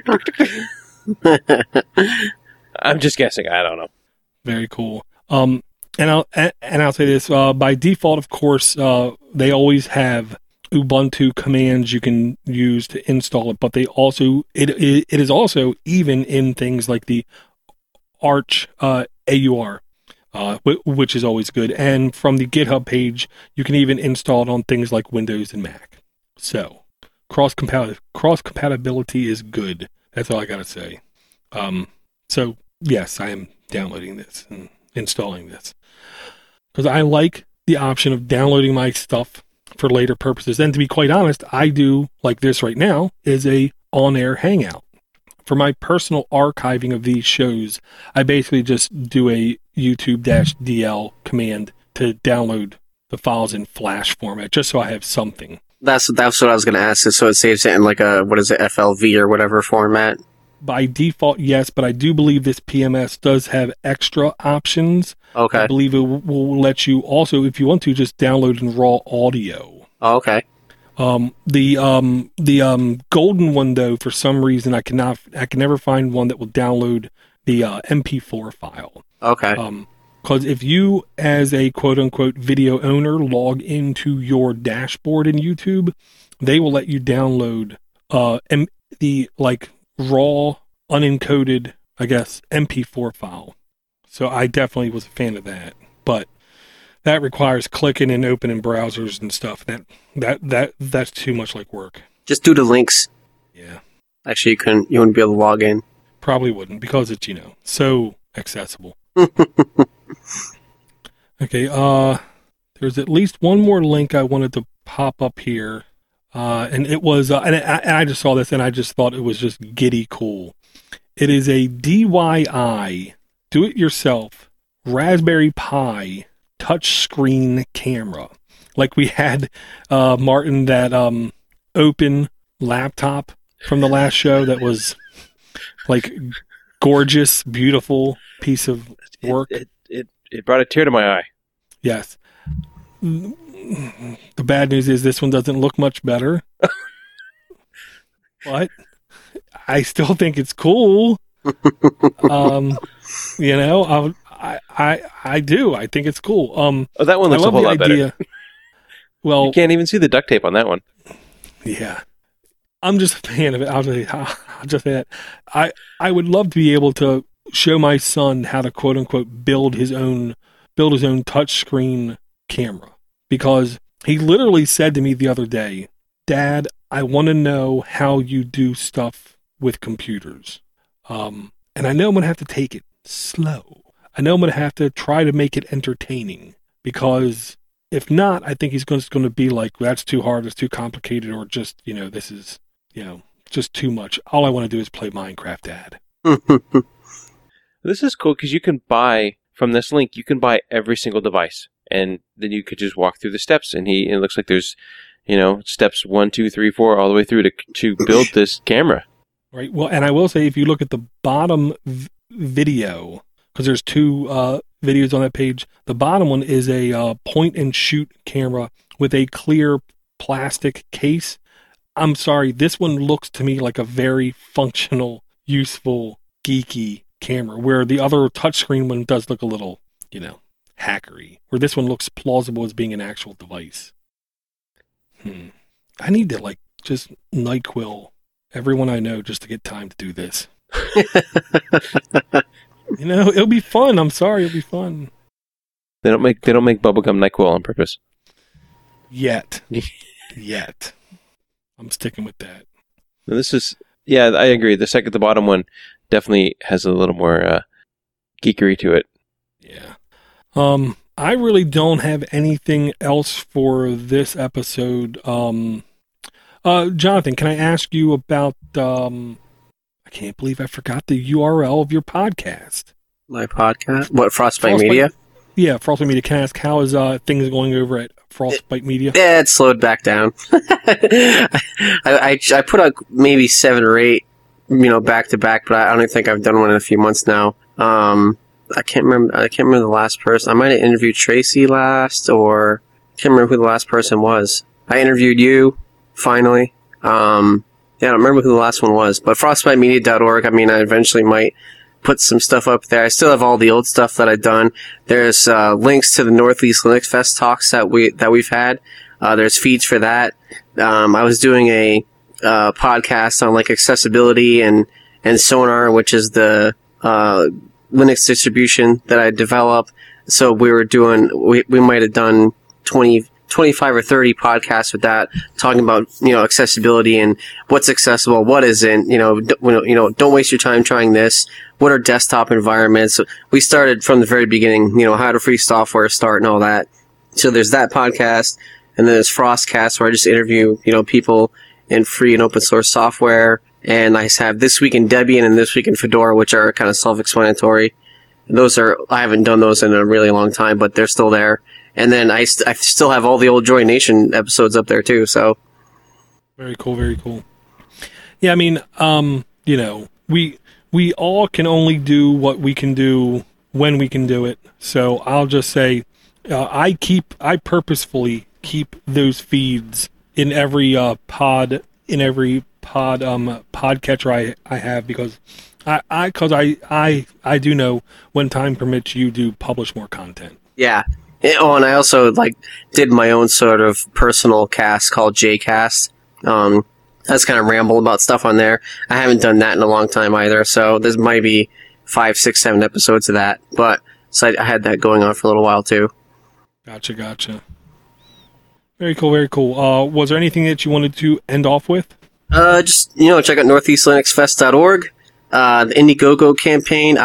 I'm just guessing, I don't know. Very cool. And I'll say this, by default, of course, they always have Ubuntu commands you can use to install it, but they also, it is also even in things like the Arch AUR, which is always good. And from the GitHub page, you can even install it on things like Windows and Mac. So cross compatibility is good. That's all I gotta say. So yes, I am downloading this and installing this because I like the option of downloading my stuff for later purposes. And to be quite honest, I do, like this right now, is a on-air hangout. For my personal archiving of these shows, I basically just do a YouTube-DL command to download the files in Flash format, just so I have something. That's what I was going to ask. So it saves it in like a, what is it, FLV or whatever format? By default, yes, but I do believe this PMS does have extra options. Okay. I believe it will let you also, if you want to, just download in raw audio. Oh, okay. The golden one though, for some reason, I can never find one that will download the MP4 file. Okay. Because if you, as a quote unquote video owner, log into your dashboard in YouTube, they will let you download the like raw, unencoded, I guess, MP4 file. So I definitely was a fan of that. But that requires clicking and opening browsers and stuff. That's too much like work. Just do the links. Yeah. Actually, you wouldn't be able to log in. Probably wouldn't, because it's, so accessible. Okay, there's at least one more link I wanted to pop up here. And it was, and I just saw this and I just thought it was just giddy cool. It is a DIY, do-it-yourself, Raspberry Pi touchscreen camera. Like we had, Martin, that open laptop from the last show that was like gorgeous, beautiful piece of work. It brought a tear to my eye. Yes. The bad news is this one doesn't look much better. But I still think it's cool. I do. I think it's cool. That one looks a whole lot better. Well, you can't even see the duct tape on that one. Yeah. I'm just a fan of it. I'll just say that. I would love to be able to show my son how to quote unquote build his own touchscreen camera. Because he literally said to me the other day, Dad, I want to know how you do stuff with computers. And I know I'm going to have to take it slow. I know I'm going to have to try to make it entertaining. Because if not, I think he's just going to be like, that's too hard, it's too complicated, or just, this is, just too much. All I want to do is play Minecraft, Dad. This is cool because you can buy from this link. You can buy every single device, and then you could just walk through the steps. And it looks like there's, steps 1, 2, 3, 4, all the way through to build this camera. Right. Well, and I will say, if you look at the bottom video, because there's 2 videos on that page, the bottom one is a point and shoot camera with a clear plastic case. I'm sorry, this one looks to me like a very functional, useful, geeky camera, where the other touchscreen one does look a little, hackery, where this one looks plausible as being an actual device. I need to, just NyQuil everyone I know just to get time to do this. It'll be fun. I'm sorry, it'll be fun. They don't make bubblegum NyQuil on purpose. Yet. I'm sticking with that. This is, I agree. The bottom one definitely has a little more geekery to it. Yeah. I really don't have anything else for this episode. Jonathan, can I ask you about, I can't believe I forgot the URL of your podcast. My podcast? What, Frostbite Media? Yeah, Frostbite Media. Can I ask, how is things going over at Frostbite Media? Yeah, it slowed back down. I put out maybe 7 or 8, back to back, but I don't think I've done one in a few months now. I can't remember the last person. I might have interviewed Tracy last, or I can't remember who the last person was. I interviewed you, finally. I don't remember who the last one was, but frostbitemedia.org. I eventually might put some stuff up there. I still have all the old stuff that I've done. There's links to the Northeast Linux Fest talks that we've had. There's feeds for that. I was doing a podcast on accessibility and Sonar, which is the Linux distribution that I developed. So we might have done 25 or 30 podcasts with that, talking about, accessibility and what's accessible, what isn't, don't waste your time trying this. What are desktop environments? So we started from the very beginning, how to free software start and all that. So there's that podcast, and then there's Frostcast, where I just interview, people in free and open source software. And I have This Week in Debian and This Week in Fedora, which are kind of self-explanatory. I haven't done those in a really long time, but they're still there. And then I still have all the old Joy Nation episodes up there too, so. Very cool, very cool. Yeah, we all can only do what we can do when we can do it. So I'll just say, I purposefully keep those feeds in every podcatcher I have, because I do know when time permits you to publish more content. Yeah. Oh, and I also did my own sort of personal cast called JCast. I just kind of ramble about stuff on there. I haven't done that in a long time either, so there might be 5, 6, 7 episodes of that. But so I had that going on for a little while too. Gotcha. Very cool, very cool. Was there anything that you wanted to end off with? Just, check out northeastlinuxfest.org. The Indiegogo campaign,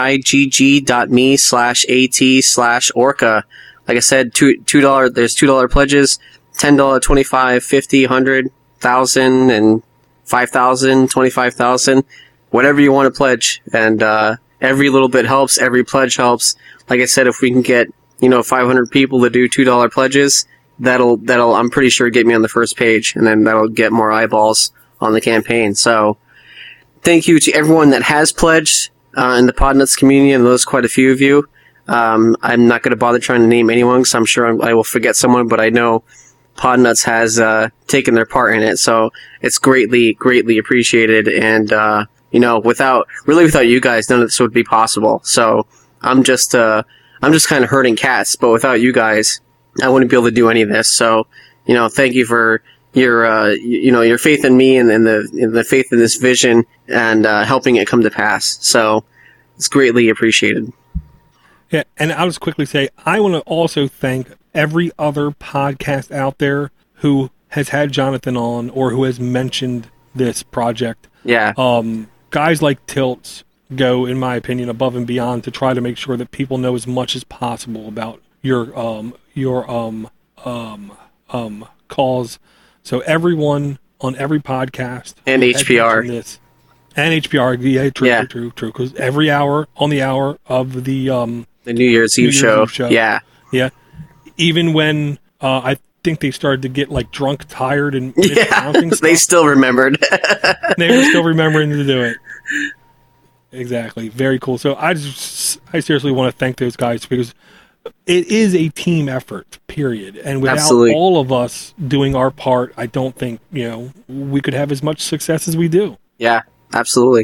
igg.me/at/orca. Like I said, $2, there's $2 pledges, $10, $25, $50, $100, $1,000, and $5,000, $25,000, whatever you want to pledge. And, every little bit helps, every pledge helps. Like I said, if we can get, 500 people to do $2 pledges, that'll, I'm pretty sure, get me on the first page, and then that'll get more eyeballs on the campaign. So, thank you to everyone that has pledged, in the Podnuts community, and those quite a few of you. I'm not going to bother trying to name anyone, because I'm sure I will forget someone, but I know Podnuts has taken their part in it, so it's greatly, greatly appreciated. And without you guys, none of this would be possible. So I'm just kind of herding cats, but without you guys, I wouldn't be able to do any of this. So thank you for your faith in me and the faith in this vision, and helping it come to pass. So it's greatly appreciated. Yeah, and I'll just quickly say, I want to also thank every other podcast out there who has had Jonathan on, or who has mentioned this project. Yeah. Guys like Tilts go, in my opinion, above and beyond to try to make sure that people know as much as possible about your cause. So everyone on every podcast. And HPR. This. And HPR, yeah, true. Because every hour on the hour of the New Year's Eve show. Yeah. Even when I think they started to get like drunk, tired, and they still remembered. They were still remembering to do it. Exactly. Very cool. So I seriously want to thank those guys because it is a team effort, period. And without all of us doing our part, I don't think, we could have as much success as we do. Yeah, absolutely.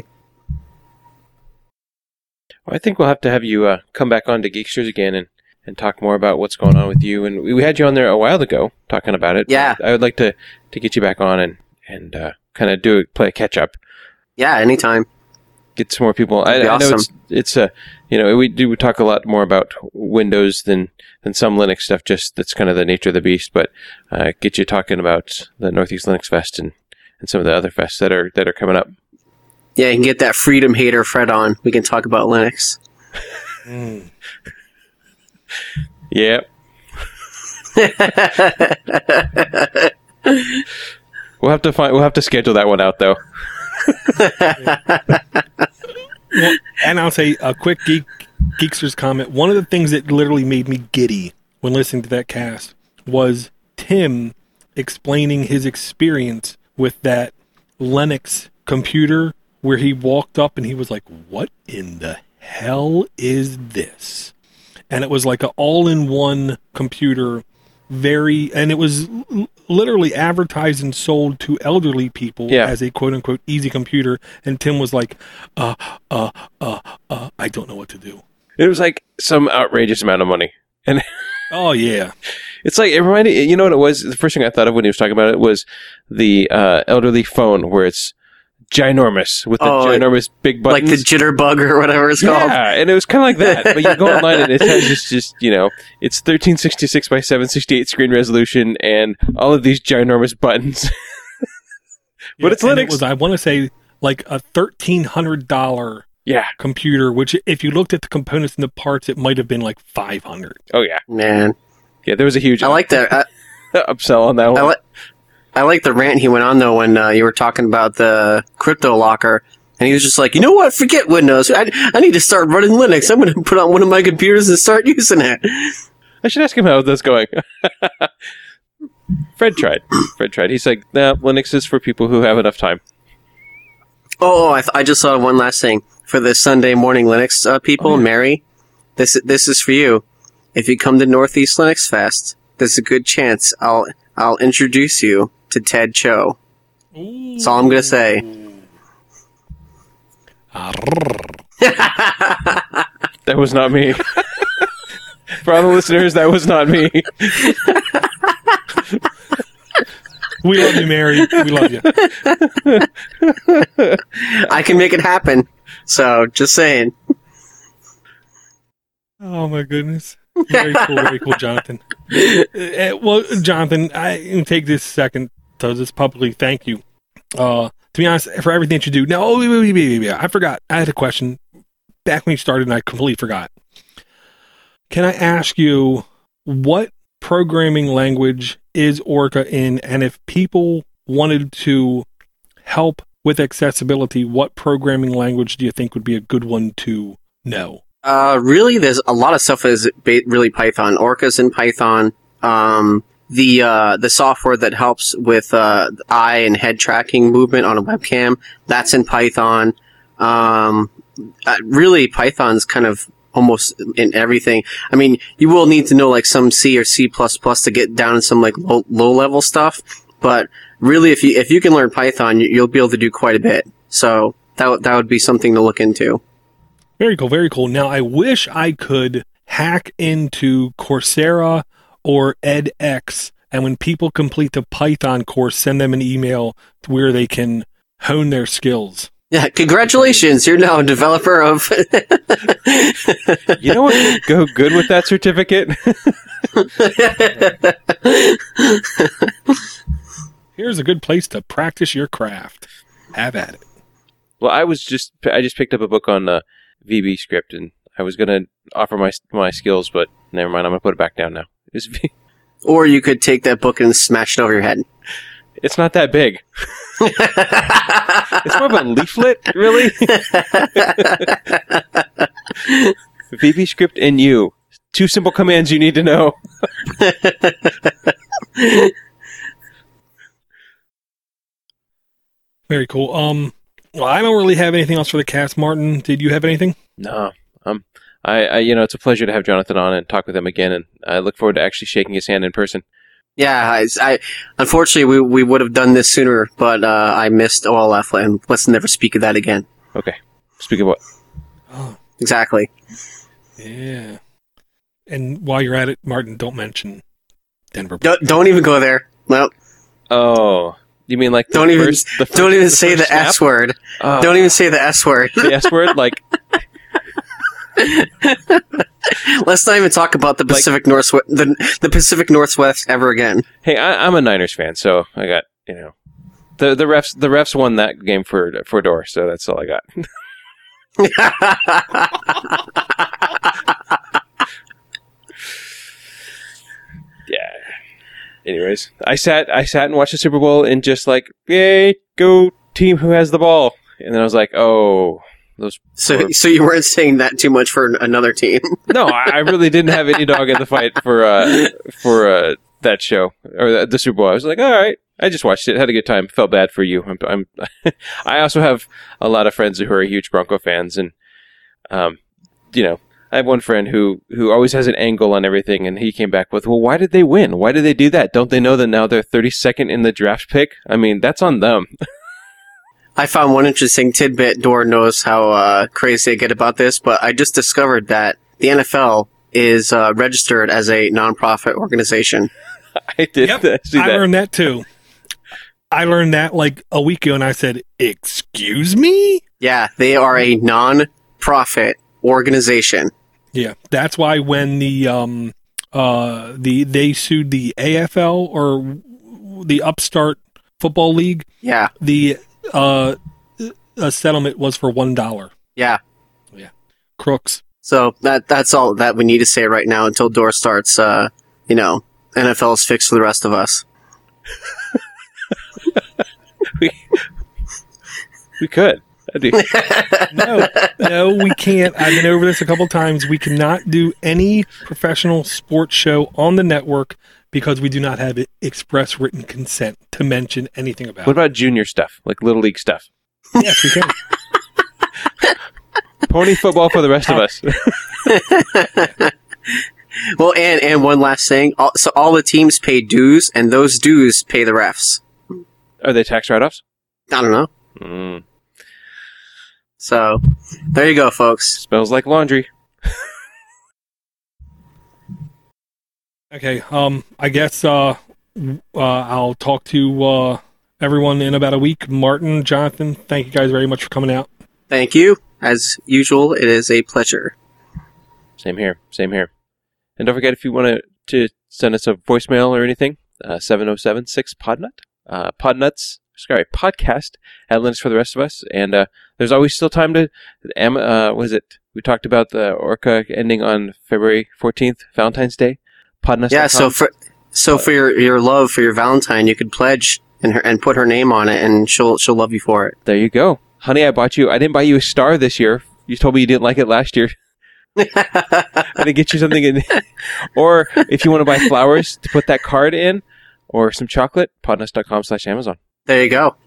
Well, I think we'll have to have you come back on to Geeksters again and talk more about what's going on with you. And we had you on there a while ago talking about it. Yeah. I would like to get you back on and kind of play a catch up. Yeah, anytime. Get some more people. I awesome. know it's we talk a lot more about Windows than some Linux stuff. Just that's kind of the nature of the beast. But get you talking about the Northeast Linux Fest and some of the other fests that are coming up. Yeah, you can get that freedom hater Fred on. We can talk about Linux. Yeah. We'll have to schedule that one out though. Well, and I'll say a quick Geeksters comment. One of the things that literally made me giddy when listening to that cast was Tim explaining his experience with that Linux computer where he walked up and he was like, what in the hell is this? And it was like an all-in-one computer, and it was literally advertised and sold to elderly people as a quote-unquote easy computer. And Tim was like, I don't know what to do. It was like some outrageous amount of money. And oh, yeah. It's like, it reminded, you know what it was? The first thing I thought of when he was talking about it was the elderly phone where it's ginormous with the ginormous big buttons. Like the Jitterbug or whatever it's called. Yeah, and it was kind of like that. But you go online and it has just it's 1366 by 768 screen resolution and all of these ginormous buttons. But it's Linux. It was, I want to say, like a $1,300 computer, which if you looked at the components and the parts, it might have been like $500. Oh, yeah. Man. Yeah, there was a huge I like that. upsell on that one. I like the rant he went on, though, when you were talking about the crypto locker. And he was just like, you know what? Forget Windows. I need to start running Linux. I'm going to put on one of my computers and start using it. I should ask him how that's going. Fred tried. He's like, nah, Linux is for people who have enough time. Oh, I just saw one last thing. For the Sunday morning Linux people, Mary, this is for you. If you come to Northeast Linux Fest, there's a good chance I'll introduce you to Ted Cho. That's all I'm going to say. That was not me. For all the listeners, that was not me. We love you, Mary. We love you. I can make it happen. So, just saying. Oh, my goodness. Very cool, Jonathan. Well, Jonathan, I can take this second to just publicly thank you. To be honest, for everything that you do. Now, wait, I forgot. I had a question back when you started, and I completely forgot. Can I ask you what programming language is Orca in, and if people wanted to help with accessibility, what programming language do you think would be a good one to know? Really, there's a lot of stuff that is really Python. Orca's in Python. The software that helps with eye and head tracking movement on a webcam, that's in Python. Really, Python's kind of almost in everything. I mean, you will need to know like some C or C++ to get down in some like low level stuff. But really, if you can learn Python, you'll be able to do quite a bit. So that would be something to look into. Very cool, very cool. Now, I wish I could hack into Coursera or edX, and when people complete the Python course, send them an email where they can hone their skills. Yeah, congratulations. You're now a developer of... You know what would go good with that certificate? Here's a good place to practice your craft. Have at it. Well, I just picked up a book on VB script, and I was going to offer my skills, but never mind. I'm going to put it back down now. Or you could take that book and smash it over your head. It's not that big. It's more of a leaflet, really. VB script and you. 2 simple commands you need to know. Very cool. Well, I don't really have anything else for the cast. Martin, did you have anything? No. I it's a pleasure to have Jonathan on and talk with him again, and I look forward to actually shaking his hand in person. Yeah, I unfortunately we would have done this sooner, but I missed OLF, and let's never speak of that again. Okay. Speak of what? Oh, Exactly. yeah. And while you're at it, Martin, don't mention Denver. Don't even go there. Well, Oh, you mean like don't even say the snap? S word. Oh, Don't even say the S word. the S word? Like, Let's not even talk about the Pacific Northwest, the Pacific Northwest ever again. hey, I'm a Niners fan, so I got, the refs won that game for Door, so that's all I got. Yeah. Anyways, I sat and watched the Super Bowl and just like, yay, go team who has the ball. And then I was like, oh, those. So you weren't saying that too much for another team. No, I really didn't have any dog in the fight for that show or the Super Bowl. I was like, all right, I just watched it, had a good time, felt bad for you. I also have a lot of friends who are huge Bronco fans, and I have one friend who always has an angle on everything, and he came back with, well, why did they win? Why did they do that? Don't they know that now they're 32nd in the draft pick? I mean, that's on them. I found one interesting tidbit. Dor knows how crazy they get about this, but I just discovered that the NFL is registered as a nonprofit organization. I did see that. I learned that too. I learned that like a week ago, and I said, "Excuse me?" Yeah, they are a non-profit organization. Yeah, that's why when they sued the AFL or the Upstart Football League, Yeah, the settlement was for $1. yeah. Crooks. So that's all that we need to say right now until Dor starts. NFL is fixed for the rest of us. We could. No, we can't. I've been over this a couple times. We cannot do any professional sports show on the network because we do not have express written consent to mention anything about What about junior stuff, like Little League stuff? it. Yes, we can. Pony football for the rest of us. Well, and one last thing. So all the teams pay dues, and those dues pay the refs. Are they tax write-offs? I don't know. Mm. So there you go, folks. Smells like laundry. Okay. I guess I'll talk to everyone in about a week. Martin, Jonathan, thank you guys very much for coming out. Thank you. As usual, it is a pleasure. Same here. And don't forget, if you want to send us a voicemail or anything, 707-6-PODNUT. Podcast at Linux for the rest of us. And there's always still time to, we talked about the Orca ending on February 14th, Valentine's Day. Podnuts.com. Yeah, so for your love for your Valentine, you could pledge and put her name on it, and she'll love you for it. There you go. Honey, I didn't buy you a star this year. You told me you didn't like it last year. I didn't get you something in. Or if you want to buy flowers to put that card in, or some chocolate, podnuts.com/Amazon. There you go.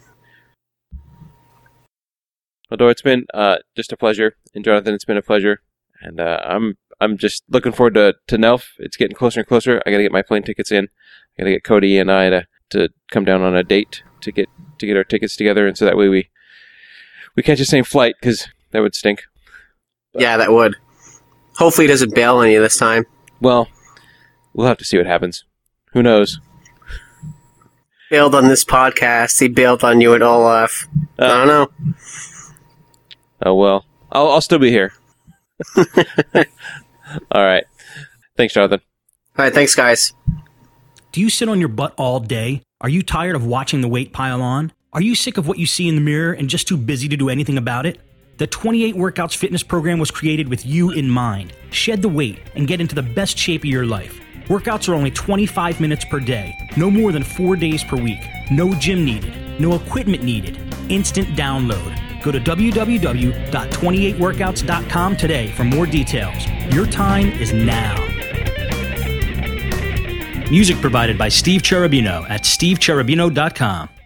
Although it's been just a pleasure, and Jonathan, it's been a pleasure, and I'm just looking forward to NELF. It's getting closer and closer. I got to get my plane tickets in. I got to get Cody and I to come down on a date to get our tickets together, and so that way we catch the same flight, because that would stink. But, yeah, that would. Hopefully, he doesn't bail on you this time. Well, we'll have to see what happens. Who knows? Bailed on this podcast. He bailed on you at OLF. I don't know. Oh well, I'll still be here. All right. Thanks, Jonathan. All right, thanks, guys. Do you sit on your butt all day? Are you tired of watching the weight pile on? Are you sick of what you see in the mirror and just too busy to do anything about it? The 28 Workouts fitness program was created with you in mind. Shed the weight and get into the best shape of your life. Workouts are only 25 minutes per day, no more than 4 days per week. No gym needed, no equipment needed. Instant download. Go to www.28workouts.com today for more details. Your time is now. Music provided by Steve Cherubino at stevecherubino.com.